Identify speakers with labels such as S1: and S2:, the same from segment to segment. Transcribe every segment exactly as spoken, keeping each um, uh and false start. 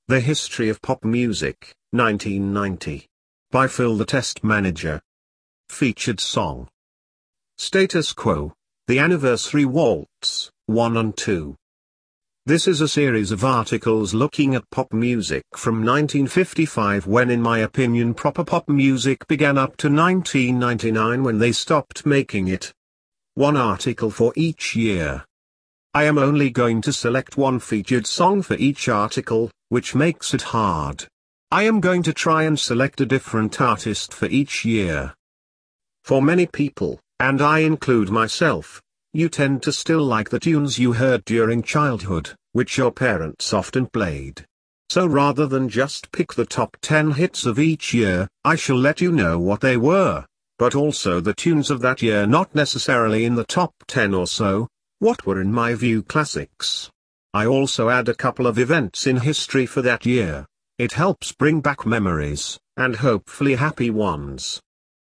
S1: The History of Pop Music, nineteen ninety. By Phil the Test Manager. Featured song. Status Quo, The Anniversary Waltz, one and two. This is a series of articles looking at pop music from nineteen fifty-five, when in my opinion proper pop music began, up to nineteen ninety-nine when they stopped making it. One article for each year. I am only going to select one featured song for each article, which makes it hard. I am going to try and select a different artist for each year. For many people, and I include myself, you tend to still like the tunes you heard during childhood, which your parents often played. So rather than just pick the top ten hits of each year, I shall let you know what they were, but also the tunes of that year not necessarily in the top ten or so, what were in my view classics. I also add a couple of events in history for that year. It helps bring back memories, and hopefully happy ones.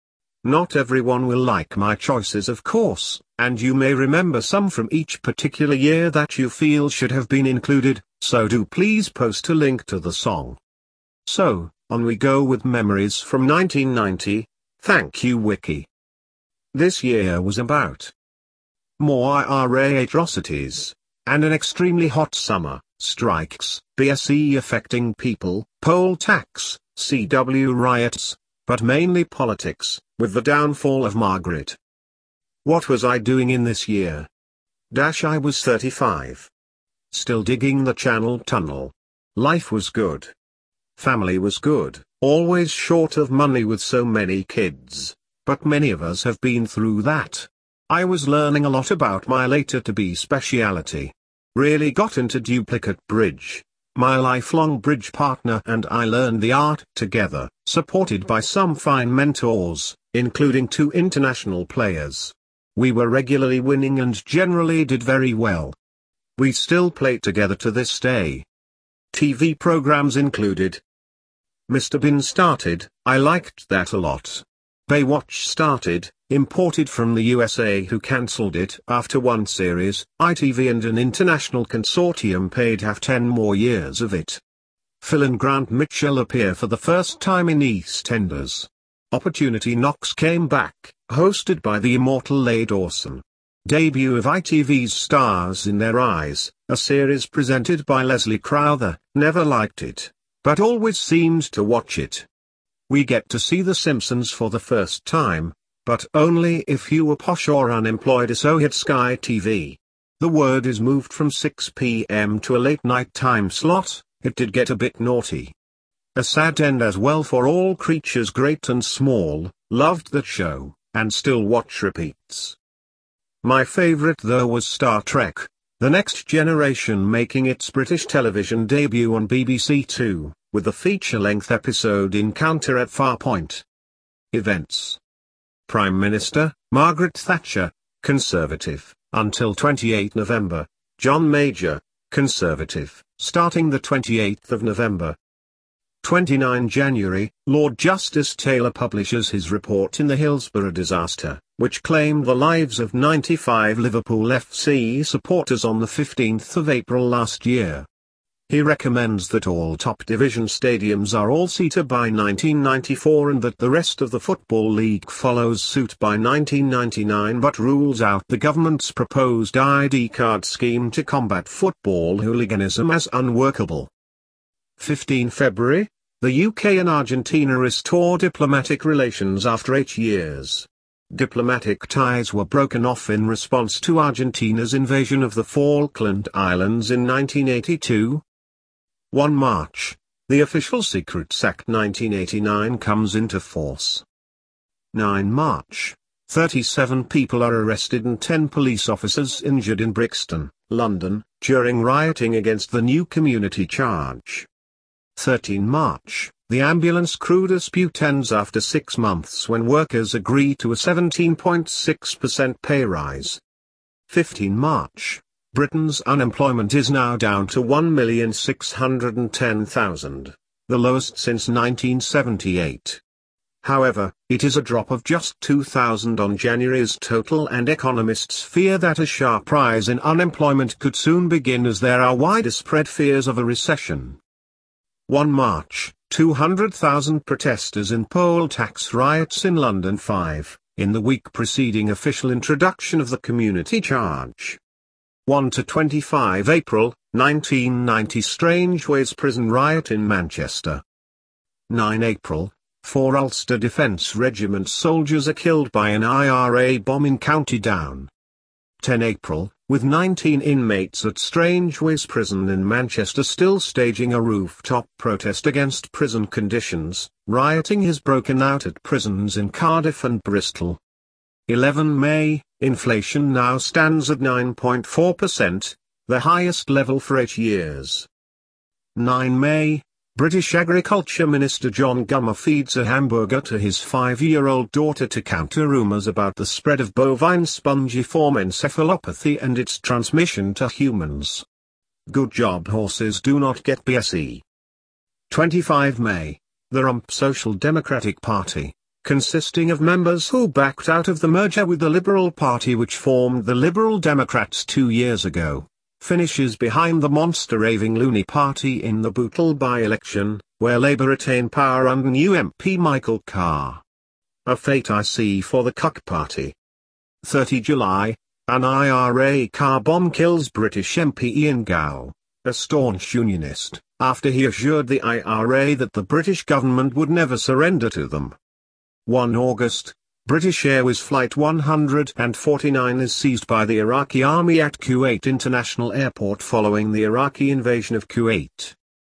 S1: Not everyone will like my choices, of course, and you may remember some from each particular year that you feel should have been included, so do please post a link to the song. So, on we go with memories from nineteen ninety, thank you Wiki. This year was about more I R A atrocities, and an extremely hot summer, strikes, B S E affecting people, poll tax, C W riots, but mainly politics, with the downfall of Margaret. What was I doing in this year? Dash I was thirty-five. Still digging the Channel Tunnel. Life was good. Family was good, always short of money with so many kids, but many of us have been through that. I was learning a lot about my later-to-be speciality. Really got into duplicate bridge. My lifelong bridge partner and I learned the art together, supported by some fine mentors, including two international players. We were regularly winning and generally did very well. We still play together to this day. T V programs included. Mister Bean started, I liked that a lot. Baywatch started, imported from the U S A, who cancelled it after one series. I T V and an international consortium paid half ten more years of it. Phil and Grant Mitchell appear for the first time in EastEnders. Opportunity Knocks came back, hosted by the immortal Leigh Dawson. Debut of I T V's Stars in Their Eyes, a series presented by Leslie Crowther. Never liked it, but always seemed to watch it. We get to see The Simpsons for the first time, but only if you were posh or unemployed, so hit Sky T V. The word is moved from six p m to a late night time slot. It did get a bit naughty. A sad end as well for all creatures great and small. Loved that show, and still watch repeats. My favorite though was Star Trek, The Next Generation, making its British television debut on B B C Two, with the feature-length episode Encounter at Farpoint. Events. Prime Minister, Margaret Thatcher, Conservative, until twenty-eighth November, John Major, Conservative, starting the twenty-eighth of November. twenty-ninth January, Lord Justice Taylor publishes his report in the Hillsborough disaster, which claimed the lives of ninety-five Liverpool F C supporters on the fifteenth of April last year. He recommends that all top division stadiums are all-seater by nineteen ninety-four and that the rest of the Football League follows suit by nineteen ninety-nine, but rules out the government's proposed I D card scheme to combat football hooliganism as unworkable. fifteenth February, the U K and Argentina restore diplomatic relations after eight years. Diplomatic ties were broken off in response to Argentina's invasion of the Falkland Islands in nineteen eighty-two. first March, the official Secrets Act nineteen eighty-nine comes into force. ninth March, thirty-seven people are arrested and ten police officers injured in Brixton, London, during rioting against the new community charge. thirteenth March, the ambulance crew dispute ends after six months when workers agree to a seventeen point six percent pay rise. fifteenth March, Britain's unemployment is now down to one million six hundred ten thousand, the lowest since nineteen seventy-eight. However, it is a drop of just two thousand on January's total, and economists fear that a sharp rise in unemployment could soon begin as there are widespread fears of a recession. one March, two hundred thousand protesters in poll tax riots in London. five In the week preceding official introduction of the community charge. one to twenty-five April, nineteen ninety Strangeways prison riot in Manchester. nine April, four Ulster Defence Regiment soldiers are killed by an I R A bomb in County Down. ten April, with nineteen inmates at Strangeways prison in Manchester still staging a rooftop protest against prison conditions, rioting has broken out at prisons in Cardiff and Bristol. eleven May, inflation now stands at nine point four percent, the highest level for eight years. nine May, British Agriculture Minister John Gummer feeds a hamburger to his five-year-old daughter to counter rumours about the spread of bovine spongiform encephalopathy and its transmission to humans. Good job, horses do not get B S E. twenty-five May, the Rump Social Democratic Party, consisting of members who backed out of the merger with the Liberal Party which formed the Liberal Democrats two years ago, finishes behind the monster-raving Looney Party in the Bootle by-election, where Labour retain power under new M P Michael Carr. A fate I see for the Cuck Party. thirty July, an I R A car bomb kills British M P Ian Gow, a staunch unionist, after he assured the I R A that the British government would never surrender to them. one August, British Airways Flight one hundred forty-nine is seized by the Iraqi army at Kuwait International Airport following the Iraqi invasion of Kuwait.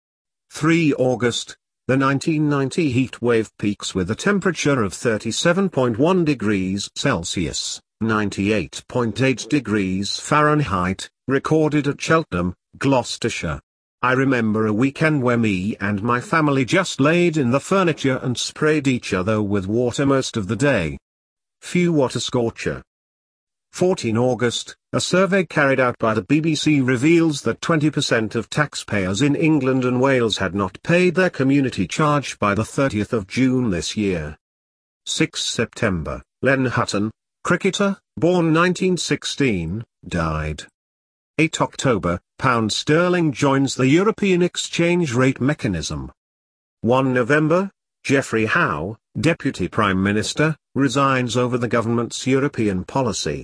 S1: three August, the nineteen ninety heat wave peaks with a temperature of thirty-seven point one degrees Celsius, ninety-eight point eight degrees Fahrenheit, recorded at Cheltenham, Gloucestershire. I remember a weekend where me and my family just laid in the furniture and sprayed each other with water most of the day. Few water scorcher. fourteen August, a survey carried out by the B B C reveals that twenty percent of taxpayers in England and Wales had not paid their community charge by the thirtieth of June this year. six September, Len Hutton, cricketer, born nineteen sixteen, died. eight October, pound sterling joins the European exchange rate mechanism. one November, Geoffrey Howe, Deputy Prime Minister, resigns over the government's European policy.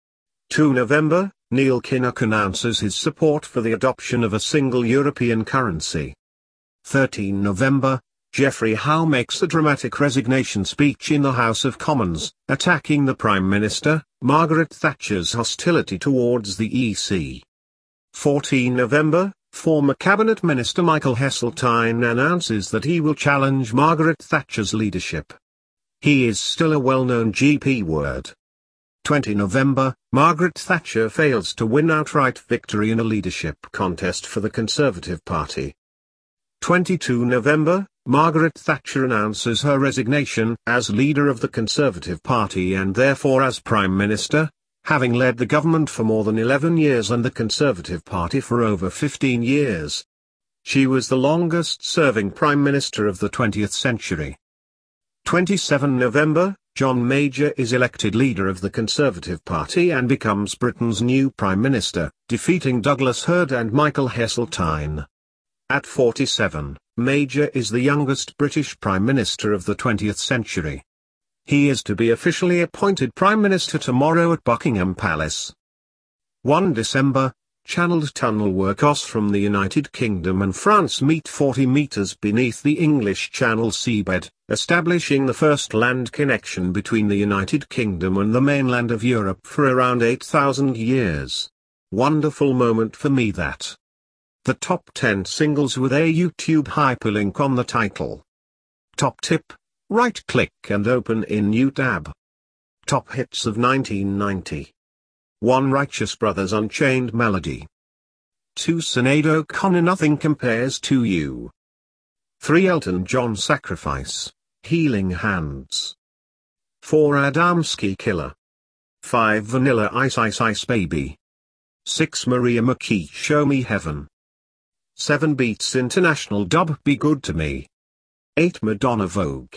S1: two November, Neil Kinnock announces his support for the adoption of a single European currency. thirteen November, Geoffrey Howe makes a dramatic resignation speech in the House of Commons, attacking the Prime Minister, Margaret Thatcher's hostility towards the E C. fourteen November, former Cabinet Minister Michael Heseltine announces that he will challenge Margaret Thatcher's leadership. He is still a well-known G P word. twenty November, Margaret Thatcher fails to win outright victory in a leadership contest for the Conservative Party. twenty-second November, Margaret Thatcher announces her resignation as leader of the Conservative Party and therefore as Prime Minister, having led the government for more than eleven years and the Conservative Party for over fifteen years. She was the longest-serving Prime Minister of the twentieth century. twenty-seventh November, John Major is elected leader of the Conservative Party and becomes Britain's new Prime Minister, defeating Douglas Hurd and Michael Heseltine. At forty-seven, Major is the youngest British Prime Minister of the twentieth century. He is to be officially appointed Prime Minister tomorrow at Buckingham Palace. first December, channeled tunnel works from the United Kingdom and France meet forty metres beneath the English Channel seabed, establishing the first land connection between the United Kingdom and the mainland of Europe for around eight thousand years. Wonderful moment for me that. The top ten singles with a YouTube hyperlink on the title. Top tip, right-click and open in new tab. Top hits of nineteen ninety. one Righteous Brothers Unchained Melody. two Sinead O'Connor Nothing Compares to You. three Elton John Sacrifice, Healing Hands. four Adamski Killer. five Vanilla Ice Ice Ice Baby. six Maria McKee Show Me Heaven. seven Beats International Dub Be Good to Me. eight Madonna Vogue.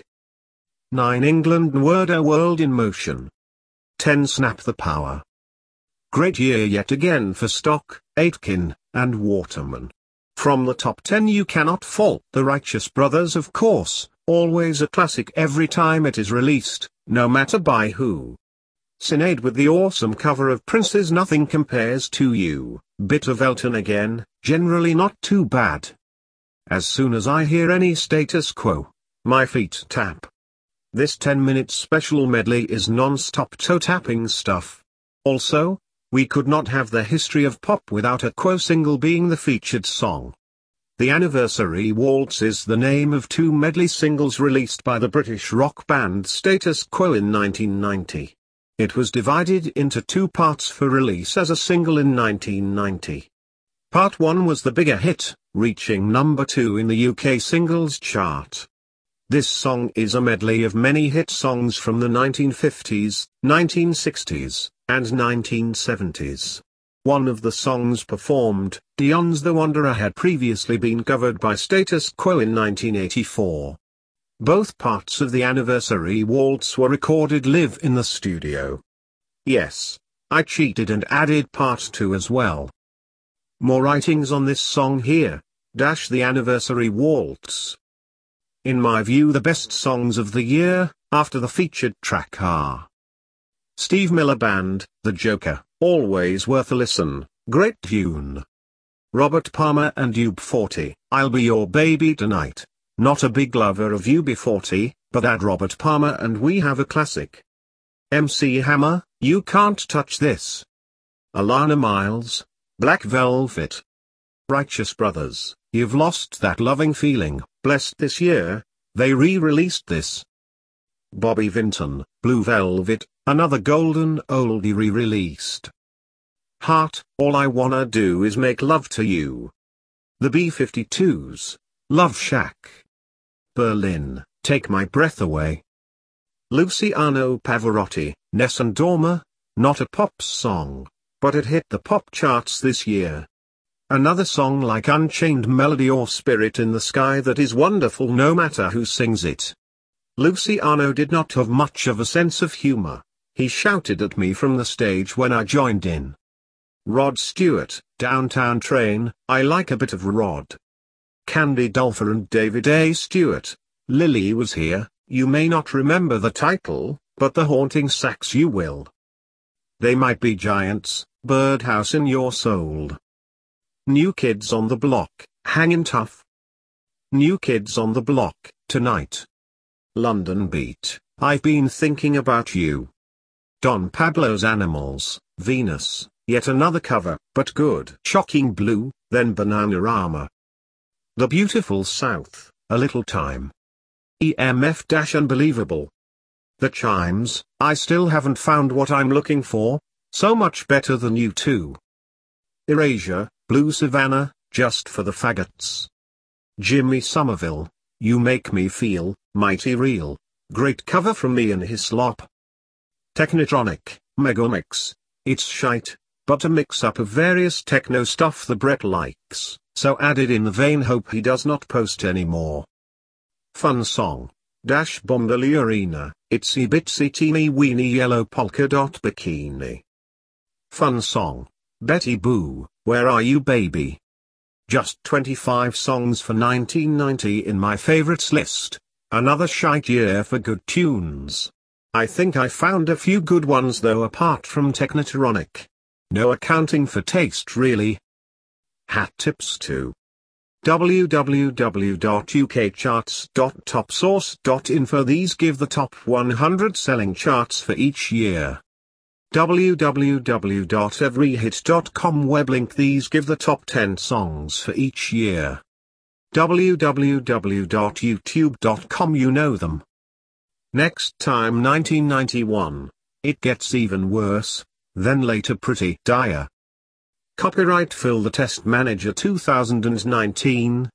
S1: nine England Word A World in Motion. ten Snap the Power. Great year yet again for Stock, Aitken, and Waterman. From the top ten you cannot fault the Righteous Brothers, of course, always a classic every time it is released, no matter by who. Sinead with the awesome cover of Prince's Nothing Compares to You, bit of Elton again, generally not too bad. As soon as I hear any Status Quo, my feet tap. This ten minute special medley is non-stop toe-tapping stuff. Also, we could not have the history of pop without a Quo single being the featured song. The Anniversary Waltz is the name of two medley singles released by the British rock band Status Quo in nineteen ninety. It was divided into two parts for release as a single in nineteen ninety. Part one was the bigger hit, reaching number two in the U K singles chart. This song is a medley of many hit songs from the nineteen fifties, nineteen sixties, and nineteen seventies. One of the songs performed, Dion's The Wanderer, had previously been covered by Status Quo in nineteen eighty-four. Both parts of the Anniversary Waltz were recorded live in the studio. Yes, I cheated and added part two as well. More writings on this song here, dash the Anniversary Waltz. In my view, the best songs of the year, after the featured track, are Steve Miller Band, The Joker, always worth a listen, great tune. Robert Palmer and U B forty, I'll Be Your Baby Tonight. Not a big lover of U B forty, but add Robert Palmer and we have a classic. M C Hammer, You Can't Touch This. Alana Miles, Black Velvet. Righteous Brothers, You've Lost That Loving Feeling, blessed this year, they re-released this. Bobby Vinton, Blue Velvet, another golden oldie re-released. Heart, All I Wanna Do Is Make Love to You. The B fifty-twos, Love Shack. Berlin, Take My Breath Away. Luciano Pavarotti, Nessun Dorma, not a pop song, but it hit the pop charts this year. Another song like Unchained Melody or Spirit in the Sky that is wonderful no matter who sings it. Luciano did not have much of a sense of humor, he shouted at me from the stage when I joined in. Rod Stewart, Downtown Train, I like a bit of Rod. Candy Dulfer and David A. Stewart, Lily Was Here, you may not remember the title, but the haunting sax you will. They Might Be Giants, Birdhouse in Your Soul. New Kids on the Block, Hangin' Tough. New Kids on the Block, Tonight. London Beat, I've Been Thinking About You. Don Pablo's Animals, Venus, yet another cover, but good. Shocking Blue, then Bananarama. The Beautiful South, A Little Time. E M F-Unbelievable. The Chimes, I Still Haven't Found What I'm Looking For, so much better than you two. Erasure, Blue Savannah, Just for the Faggots. Jimmy Somerville, You Make Me Feel, Mighty Real, great cover from me and Hislop. Technotronic, Megamix, it's shite, but a mix-up of various techno stuff the Brett likes, so added in the vein, hope he does not post anymore. Fun Song, Dash Bombalurina, Itsy Bitsy Teeny Weeny Yellow Polka Dot Bikini. Fun Song, Betty Boo, Where Are You Baby? Just twenty-five songs for nineteen ninety in my favorites list, another shite year for good tunes. I think I found a few good ones though apart from Technotronic. No accounting for taste really. Hat tips to w w w dot u k charts dot top source dot info. These give the top one hundred selling charts for each year. w w w dot every hit dot com web link. These give the top ten songs for each year. w w w dot youtube dot com. You know them. Next time nineteen ninety-one, it gets even worse, then later pretty dire. Copyright Phil the Test Manager two thousand nineteen,